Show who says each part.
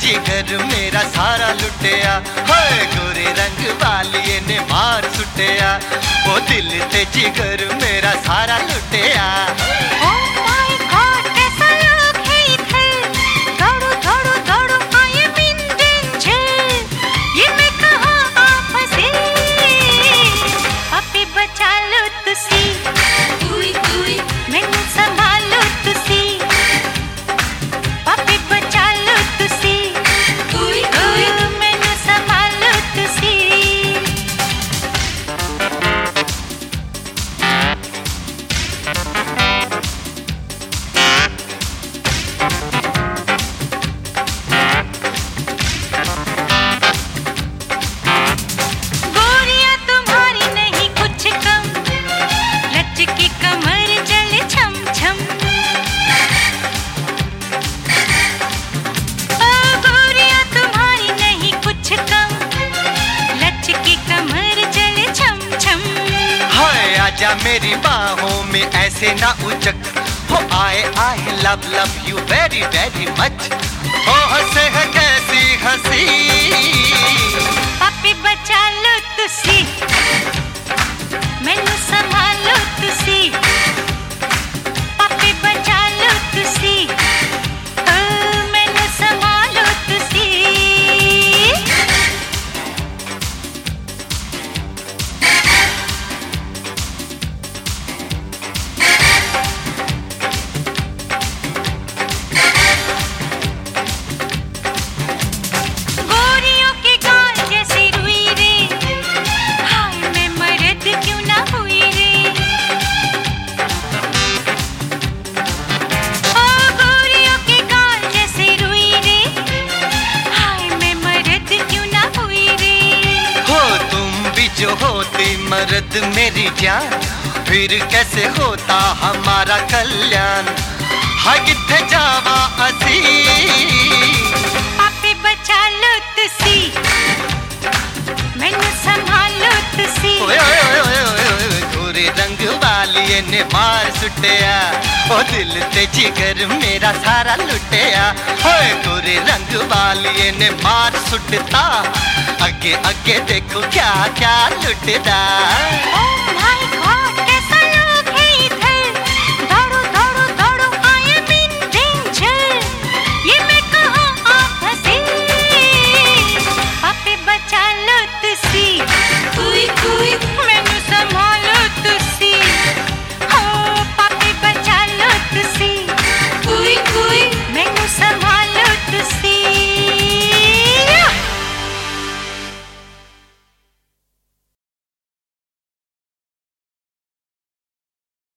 Speaker 1: जिगर मेरा सारा लुटिया, होए गोरे रंग वालिए ने मार सुटिया, वो दिल ते जिगर मेरा सारा लुटिया। आजा मेरी बाहों में ऐसे ना उचक, हो आए I love love you very very much, हो हंसे है कैसी हंसी,
Speaker 2: पापी बचा लो तुसी, मैनू संभालो तुसी, पापी बचा लो तुसी, मैनू संभालो तुसी।
Speaker 1: जो होती मर्द मेरी जान, फिर कैसे होता हमारा कल्याण, हाँ किथे जावा असी,
Speaker 2: पापी बचा लो तुसी, मैनू संभालो तुसी,
Speaker 1: गोरे रंग वालिए ने मार सुटिया, ओ दिल ते जिगर मेरा सारा लुटिया, होए गोरे रंग वालिए ने मार सुटता, अगे अगे देखो क्या क्या लुटदा।
Speaker 2: Oh my God!